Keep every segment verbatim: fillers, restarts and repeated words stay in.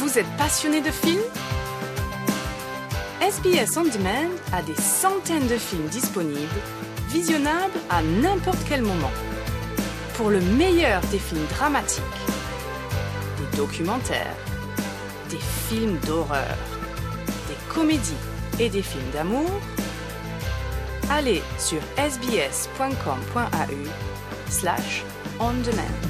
Vous êtes passionné de films? S B S On Demand a des centaines de films disponibles, visionnables à n'importe quel moment. Pour le meilleur des films dramatiques, des documentaires, des films d'horreur, des comédies et des films d'amour, allez sur sbs.com.au slash on demand.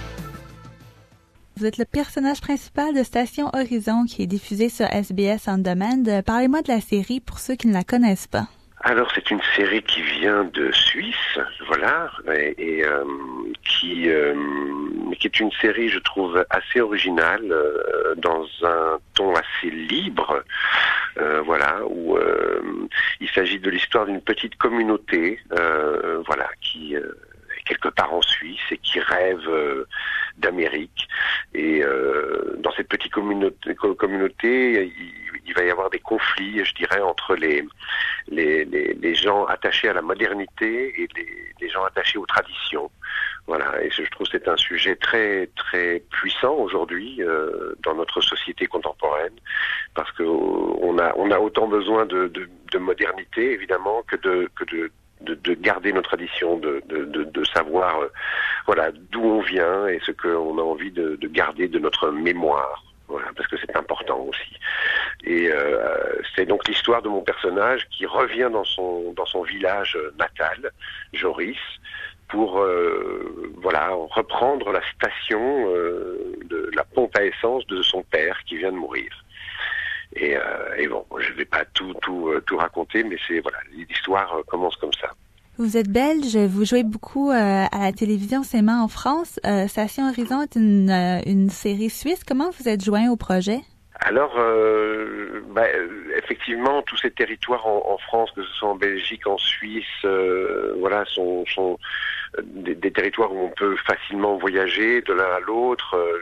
Vous êtes le personnage principal de Station Horizon qui est diffusé sur S B S On Demand. Parlez-moi de la série pour ceux qui ne la connaissent pas. Alors c'est une série qui vient de Suisse, voilà, et, et euh, qui, euh, qui est une série, je trouve, assez originale, euh, dans un ton assez libre, euh, voilà, où euh, il s'agit de l'histoire d'une petite communauté, euh, voilà, qui euh, est quelque part en Suisse et qui rêve euh, d'Amérique. Et euh, dans cette petite communauté, communauté il, il va y avoir des conflits, je dirais, entre les Les, les, les gens attachés à la modernité et les, les gens attachés aux traditions. Voilà, et je trouve que c'est un sujet très très puissant aujourd'hui euh, dans notre société contemporaine, parce que on a on a autant besoin de, de, de modernité évidemment que de que de de, de garder nos traditions, de de, de, de savoir euh, voilà d'où on vient et ce qu'on a envie de, de garder de notre mémoire. Voilà, parce que c'est important aussi. Et euh, c'est donc l'histoire de mon personnage qui revient dans son dans son village natal, Joris, pour euh, voilà reprendre la station euh, de la pompe à essence de son père qui vient de mourir. Et, euh, et bon, je vais pas tout tout tout raconter, mais c'est voilà, l'histoire commence comme ça. Vous êtes belge, vous jouez beaucoup euh, à la télévision, seulement en France. Euh, Station Horizon est une, euh, une série suisse. Comment vous êtes joint au projet? Alors, euh, bah, effectivement, tous ces territoires en, en France, que ce soit en Belgique, en Suisse, euh, voilà, sont, sont des, des territoires où on peut facilement voyager de l'un à l'autre. Euh,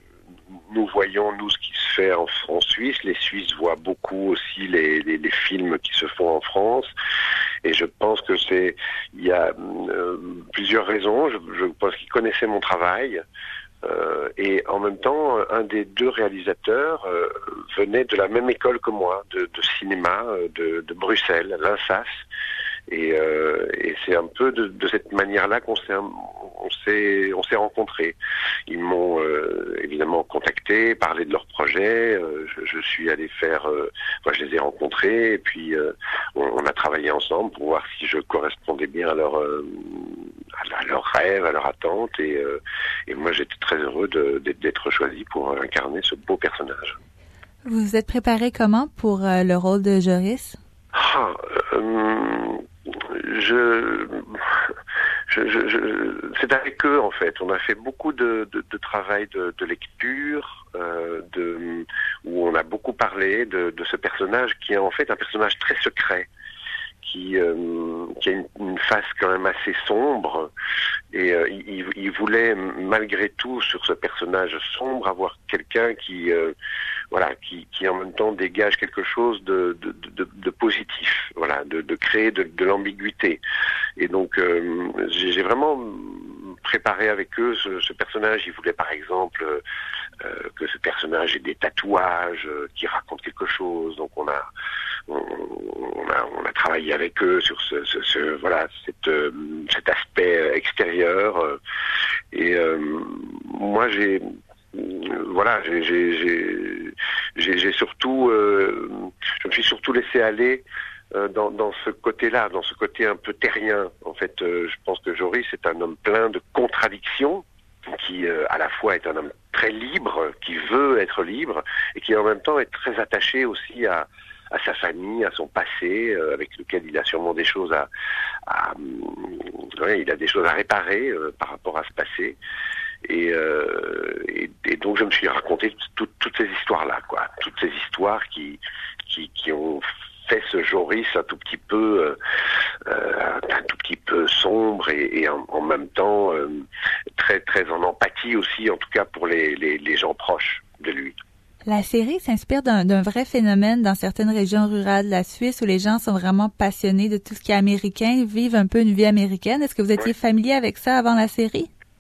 nous voyons, nous, ce qui se fait en, en Suisse. Les Suisses voient beaucoup aussi les, les, les films qui se font en France. Et je pense que c'est, il y a euh, plusieurs raisons. Je, je pense qu'ils connaissaient mon travail. Euh, et en même temps, un des deux réalisateurs euh, venait de la même école que moi, de, de cinéma, de, de Bruxelles, l'INSAS. Et, euh, et c'est un peu de, de cette manière-là qu'on s'est, on s'est, on s'est rencontrés. Ils m'ont euh, évidemment contacté, parlé de leur projet. Euh, je, je suis allé faire, euh, enfin, je les ai rencontrés et puis euh, on, on a travaillé ensemble pour voir si je correspondais bien à leur, euh, à leur rêve, à leur attente. Et, euh, et moi, j'étais très heureux de, d'être choisi pour incarner ce beau personnage. Vous vous êtes préparé comment pour euh, le rôle de Joris? Ah, euh, je, je, je, je, c'est avec eux en fait. On a fait beaucoup de, de, de travail de, de lecture, euh, de, où on a beaucoup parlé de, de ce personnage qui est en fait un personnage très secret, qui, euh, qui a une, une face quand même assez sombre. Et euh, il, il voulait malgré tout sur ce personnage sombre avoir quelqu'un qui euh, voilà, qui, qui en même temps dégage quelque chose de, de, de, de positif, voilà, de, de créer de, de l'ambiguïté. Et donc, euh, j'ai, j'ai vraiment préparé avec eux ce, ce personnage. Ils voulaient par exemple euh, que ce personnage ait des tatouages euh, qui racontent quelque chose. Donc, on a, on, on a, on a travaillé avec eux sur ce, ce, ce voilà, cette, euh, cet aspect extérieur. Euh, et euh, moi, j'ai Voilà, j'ai, j'ai, j'ai, j'ai, j'ai surtout, euh, je me suis surtout laissé aller euh, dans, dans ce côté-là, dans ce côté un peu terrien. En fait, euh, je pense que Joris est un homme plein de contradictions, qui euh, à la fois est un homme très libre, qui veut être libre, et qui en même temps est très attaché aussi à, à sa famille, à son passé, euh, avec lequel il a sûrement des choses à, à ouais, il a des choses à réparer euh, par rapport à ce passé. Et, euh, et, et donc je me suis raconté tout, toutes ces histoires-là, quoi, toutes ces histoires qui qui, qui ont fait ce Joris un tout petit peu, euh, un tout petit peu sombre et, et en, en même temps euh, très très en empathie aussi, en tout cas pour les les, les gens proches de lui. La série s'inspire d'un, d'un vrai phénomène dans certaines régions rurales de la Suisse où les gens sont vraiment passionnés de tout ce qui est américain, vivent un peu une vie américaine. Est-ce que vous étiez Ouais. familier avec ça avant la série?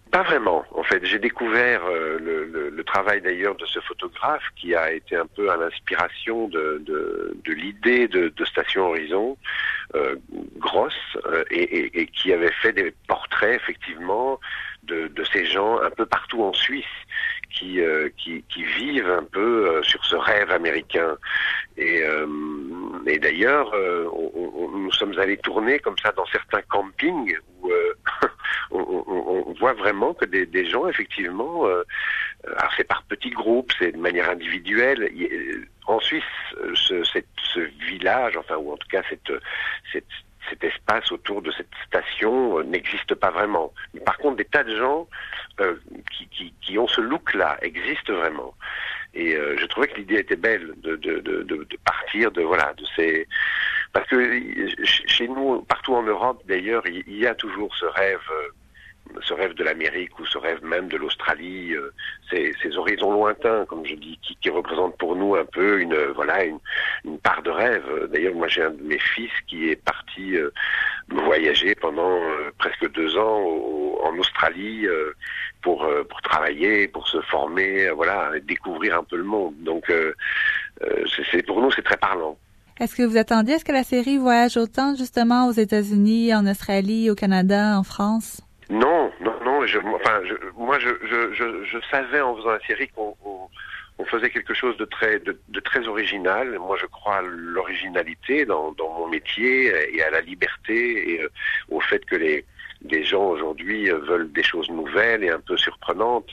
Pas vraiment. En fait, j'ai découvert euh, le, le, le travail d'ailleurs de ce photographe qui a été un peu à l'inspiration de, de, de l'idée de, de Station Horizon, euh, grosse, euh, et, et, et qui avait fait des portraits effectivement de, de ces gens un peu partout en Suisse qui, euh, qui, qui vivent un peu euh, sur ce rêve américain. Et, euh, et d'ailleurs, euh, on, on, nous sommes allés tourner comme ça dans certains campings où euh, on, on, on voit vraiment que des, des gens, effectivement, euh, alors c'est par petits groupes, c'est de manière individuelle. En Suisse, ce, cette, ce village, enfin, ou en tout cas cette, cette cet espace autour de cette station euh, n'existe pas vraiment. Mais par contre, des tas de gens euh, qui, qui, qui ont ce look-là existent vraiment. Et euh, je trouvais que l'idée était belle de, de, de, de, de partir de voilà de ces parce que chez nous, partout en Europe, d'ailleurs, il y a toujours ce rêve. Euh, ce rêve de l'Amérique ou ce rêve même de l'Australie, euh, ces, ces horizons lointains, comme je dis, qui, qui représentent pour nous un peu une voilà une, une part de rêve. D'ailleurs, moi j'ai un de mes fils qui est parti euh, voyager pendant euh, presque deux ans au, en Australie euh, pour euh, pour travailler, pour se former, euh, voilà, découvrir un peu le monde. Donc euh, euh, c'est, c'est pour nous c'est très parlant. Est-ce que vous attendiez à ce que la série voyage autant justement aux États-Unis, en Australie, au Canada, en France? Non, non, non. Je, enfin, je, moi, je, je, je, je savais en faisant la série qu'on on, on faisait quelque chose de très, de, de très original. Moi, je crois à l'originalité dans, dans mon métier et à la liberté et euh, au fait que les, les gens aujourd'hui veulent des choses nouvelles et un peu surprenantes.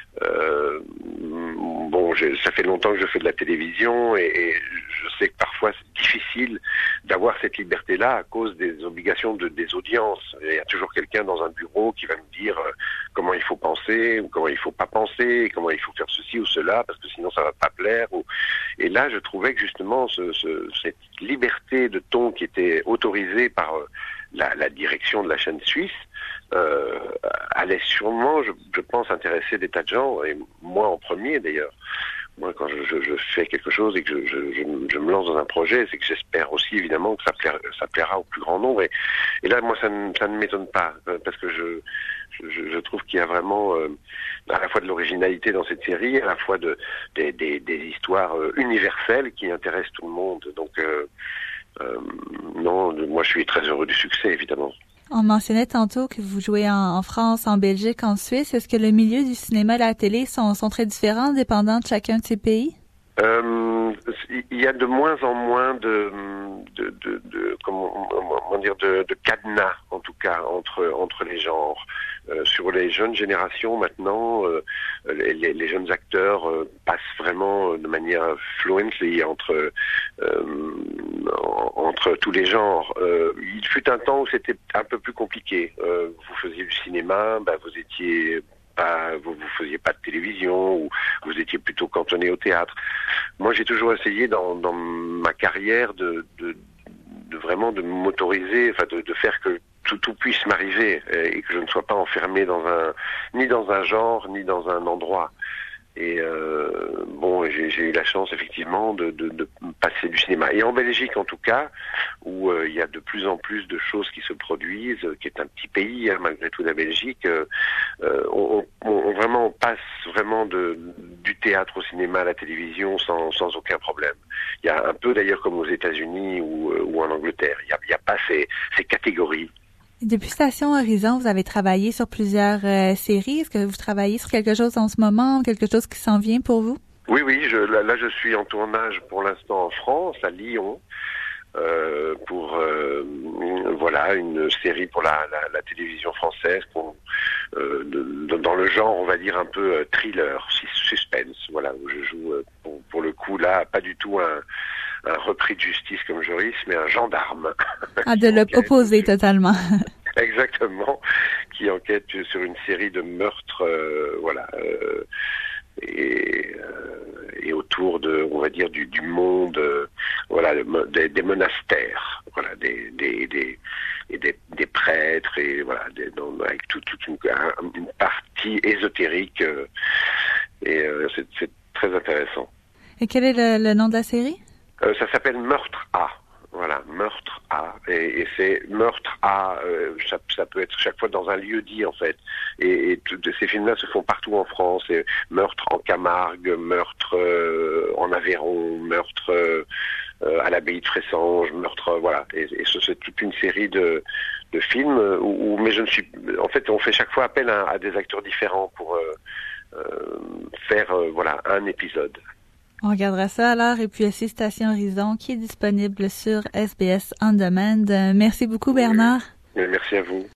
Euh, bon, je, ça fait longtemps que je fais de la télévision et, et je sais que parfois c'est difficile d'avoir cette liberté-là à cause des obligations de, des audiences. Il y a toujours quelqu'un dans un bureau qui va me dire euh, comment il faut penser ou comment il faut pas penser, comment il faut faire ceci ou cela parce que sinon ça va pas plaire. Ou... Et là, je trouvais que justement ce, ce, cette liberté de ton qui était autorisée par euh, la, la direction de la chaîne suisse euh, allait sûrement, je, je pense, intéresser des tas de gens, et moi en premier d'ailleurs. Moi, quand je, je, je fais quelque chose et que je, je, je, je me lance dans un projet, c'est que j'espère aussi évidemment que ça plaira, ça plaira au plus grand nombre. Et, et là, moi, ça ne, ça ne m'étonne pas, parce que je, je, je trouve qu'il y a vraiment euh, à la fois de l'originalité dans cette série, à la fois de, des, des, des histoires euh, universelles qui intéressent tout le monde. Donc, euh, euh, non, moi, je suis très heureux du succès, évidemment. On mentionnait tantôt que vous jouez en, en France, en Belgique, en Suisse. Est-ce que le milieu du cinéma et de la télé sont, sont très différents, dépendant de chacun de ces pays? Euh, il y a de moins en moins de, de, de, de comment, comment dire, de, de cadenas, en tout cas, entre, entre les genres. Euh, sur les jeunes générations, maintenant, euh, les, les jeunes acteurs euh, passent vraiment de manière fluently entre, euh, entre tous les genres. Euh, il fut un temps où c'était un peu plus compliqué. Euh, vous faisiez du cinéma, bah, vous étiez... Pas, vous vous faisiez pas de télévision ou vous étiez plutôt cantonné au théâtre. Moi, j'ai toujours essayé dans, dans ma carrière de, de, de vraiment de m'autoriser, enfin de, de faire que tout, tout puisse m'arriver et que je ne sois pas enfermé dans un ni dans un genre ni dans un endroit. Et euh, bon, j'ai, j'ai eu la chance effectivement de, de, de passer du cinéma. Et en Belgique, en tout cas, où euh, il y a de plus en plus de choses qui se produisent, qui est un petit pays hein, malgré tout la Belgique, euh, on, on, on vraiment on passe vraiment de, du théâtre au cinéma à la télévision sans, sans aucun problème. Il y a un peu d'ailleurs comme aux États-Unis ou, ou en Angleterre. Il n'y a, il y a pas ces, ces catégories. Depuis Station Horizon, vous avez travaillé sur plusieurs euh, séries. Est-ce que vous travaillez sur quelque chose en ce moment, quelque chose qui s'en vient pour vous? Oui, oui. Je, là, là, je suis en tournage pour l'instant en France, à Lyon, euh, pour euh, voilà une série pour la, la, la télévision française, pour, euh, de, de, dans le genre, on va dire un peu euh, thriller, suspense. Voilà, où je joue euh, pour, pour le coup là, pas du tout un un repris de justice comme Joris, mais un gendarme. Ah, de l'opposé totalement. Exactement, qui enquête sur une série de meurtres, euh, voilà, euh, et, euh, et autour de, on va dire, du, du monde, euh, voilà, des, des monastères, voilà, des, des, des, et des, des prêtres, et voilà, des, dans, avec toute tout une, une partie ésotérique, euh, et euh, c'est, c'est très intéressant. Et quel est le, le nom de la série? Euh, ça s'appelle Meurtre A. Voilà, meurtre à, et, et c'est meurtre à, euh, ça, ça peut être chaque fois dans un lieu dit en fait. Et, et tout, ces films-là se font partout en France. Et meurtre en Camargue, meurtre euh, en Aveyron, meurtre euh, euh, à l'abbaye de Fressanges, meurtre, euh, voilà. Et, et c'est toute une série de, de films où, où, mais je ne suis, en fait, on fait chaque fois appel à, à des acteurs différents pour euh, euh, faire, euh, voilà, un épisode. On regardera ça alors. Et puis aussi Station Horizon qui est disponible sur S B S On Demand. Euh, merci beaucoup Bernard. Oui. Merci à vous.